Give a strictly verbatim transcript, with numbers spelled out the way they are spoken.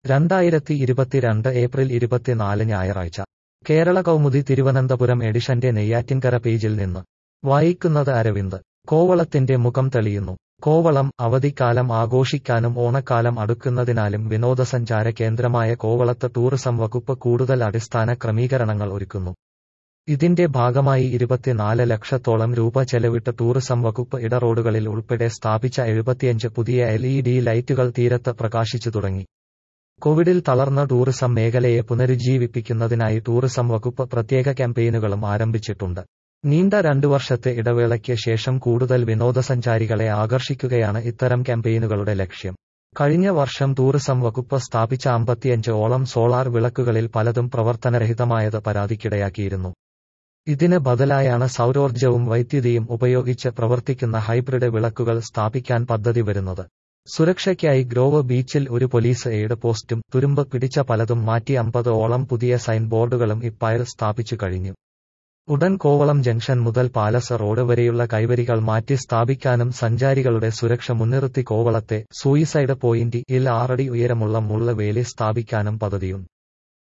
രണ്ടായിരത്തി ഇരുപത്തിരണ്ട് ഏപ്രിൽ ഇരുപത്തിനാല് ഞായറാഴ്ച കേരള കൗമുദി തിരുവനന്തപുരം എഡിഷന്റെ നെയ്യാറ്റിൻകര പേജിൽ നിന്ന് വായിക്കുന്നത് അരവിന്ദ്. കോവളത്തിന്റെ മുഖം തെളിയുന്നു. കോവളം അവധിക്കാലം ആഘോഷിക്കാനും ഓണക്കാലം അടുക്കുന്നതിനാലും വിനോദസഞ്ചാര കേന്ദ്രമായ കോവളത്ത് ടൂറിസം വകുപ്പ് കൂടുതൽ അടിസ്ഥാന ക്രമീകരണങ്ങൾ ഒരുക്കുന്നു. ഇതിന്റെ ഭാഗമായി ഇരുപത്തിനാല് ലക്ഷത്തോളം രൂപ ചെലവിട്ട് ടൂറിസം വകുപ്പ് ഇടറോഡുകളിൽ ഉൾപ്പെടെ സ്ഥാപിച്ച എഴുപത്തിയഞ്ച് പുതിയ എൽ ഇ ഡി ലൈറ്റുകൾ തീരത്ത് പ്രകാശിച്ചു തുടങ്ങി. കോവിഡിൽ തളർന്ന ടൂറിസം മേഖലയെ പുനരുജ്ജീവിപ്പിക്കുന്നതിനായി ടൂറിസം വകുപ്പ് പ്രത്യേക ക്യാമ്പയിനുകളും ആരംഭിച്ചിട്ടുണ്ട്. നീണ്ട രണ്ടു വർഷത്തെ ഇടവേളയ്ക്ക് ശേഷം കൂടുതൽ വിനോദസഞ്ചാരികളെ ആകർഷിക്കുകയാണ് ഇത്തരം ക്യാമ്പയിനുകളുടെ ലക്ഷ്യം. കഴിഞ്ഞ വർഷം ടൂറിസം വകുപ്പ് സ്ഥാപിച്ച അമ്പത്തിയഞ്ച് ഓളം സോളാർ വിളക്കുകളിൽ പലതും പ്രവർത്തനരഹിതമായത് പരാതിക്കിടയാക്കിയിരുന്നു. ഇതിന് ബദലായാണ് സൗരോർജ്ജവും വൈദ്യുതിയും ഉപയോഗിച്ച് പ്രവർത്തിക്കുന്ന ഹൈബ്രിഡ് വിളക്കുകൾ സ്ഥാപിക്കാൻ പദ്ധതി വരുന്നത്. സുരക്ഷയ്ക്കായി ഗ്രോവ് ബീച്ചിൽ ഒരു പോലീസ് എയ്ഡ് പോസ്റ്റും തുരുമ്പ് പിടിച്ച പലതും മാറ്റി അമ്പത് ഓളം പുതിയ സൈൻ ബോർഡുകളും ഇപ്പായിൽ സ്ഥാപിച്ചു കഴിഞ്ഞു. ഉടൻ കോവളം ജംഗ്ഷൻ മുതൽ പാലസ് റോഡ് വരെയുള്ള കൈവരികൾ മാറ്റി സ്ഥാപിക്കാനും സഞ്ചാരികളുടെ സുരക്ഷ മുൻനിർത്തി കോവളത്തെ സൂയിസൈഡ് പോയിന്റ് ഇൽ ആറടി ഉയരമുള്ള മുള്ള വേലി സ്ഥാപിക്കാനും പദ്ധതിയുണ്ട്.